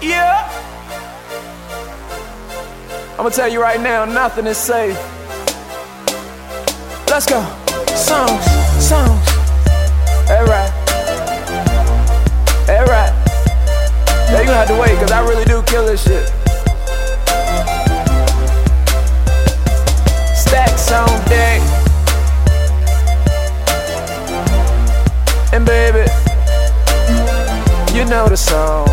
Yeah. I'ma tell you right now, nothing is safe. Let's go. Songs. Alright. Yeah, you gonna have to wait, cause I really do kill this shit. Stacks on deck. And baby, you know the song,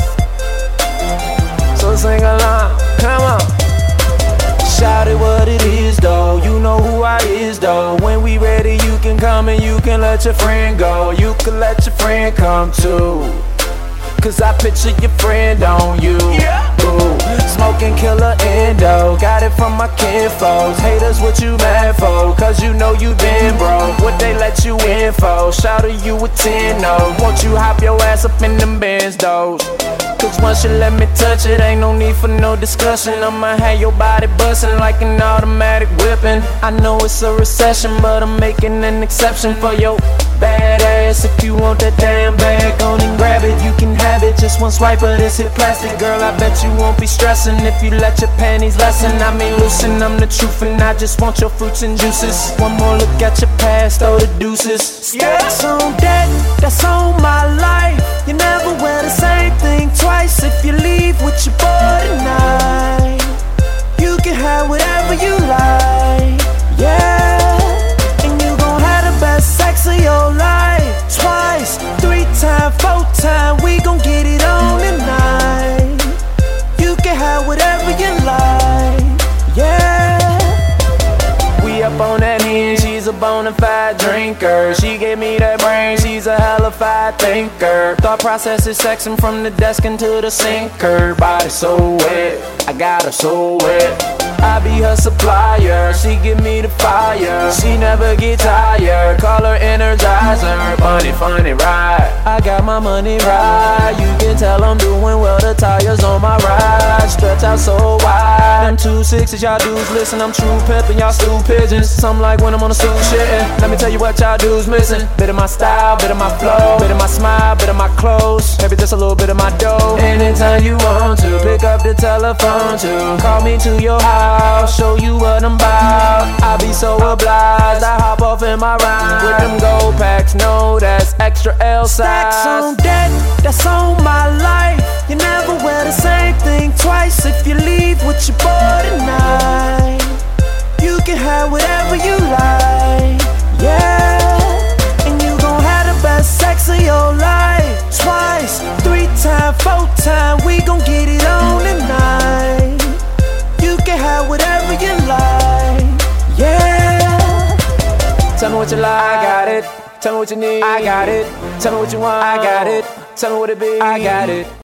so sing along, come on. Shout it what it is though, you know who I is though. When we ready you can come and you can let your friend go. You can let your friend come too, cause I picture your friend on you. Ooh, smoking killer endo, got it from my kinfolks. Haters what you mad for, cause you know you been broke. What they let you in for, shout to you with 10 no. Won't you hop your ass up in them Benz though? Cause once you let me touch it, ain't no need for no discussion. I'ma have your body bustin' like an automatic whipping. I know it's a recession, but I'm making an exception for your badass. If you want that damn bag, go and grab it, you can have it. Just one swipe of this hit plastic, girl, I bet you won't be stressing if you let your panties lessen. I mean loosen, I'm the truth and I just want your fruits and juices. One more look at your past, throw the deuces. Stacks on deck, that's on my life. You never wear the same thing twice. If you leave with your boy tonight, you can have whatever you like, yeah. And you gon' have the best sex of your life. Twice, 3 times, 4 times, we gon' get it on tonight. You can have whatever you like, yeah. We up on that hen, she's a bonafide drinker. She gave me that brain, she's a hella fine thinker. Thought process is sexing from the desk into the sink. Her body so wet, I got her so wet. I be her supplier, she give me the fire. She never get tired, call her Energizer. Funny ride, I got my money right. You can tell I'm doing well, the tires on my ride stretch out so wide. Them 2 6s, y'all dudes listen, I'm true pimpin', y'all stew pigeons. Something like when I'm on the stool shittin'. Let me tell you what y'all dudes missing. Bit of my style, bit of my flow, bit of my smile, bit of my clothes, maybe just a little bit of my dough. Anytime you want to, pick up the telephone to call me to your house, show you what I'm about. I be so obliged, I hop off in my ride with them gold packs, no that's extra L size. Stacks on deck, that's on my life. You never wear the same thing twice. If you leave with your boy tonight, you can have whatever you like, yeah. And you gon' have the best sex of your life. Twice, 3 times, 4 times, we gon' get it on tonight. You can have whatever you like, yeah. Tell me what you like, I got it. Tell me what you need, I got it. Tell me what you want, I got it. Tell me what it be, I got it.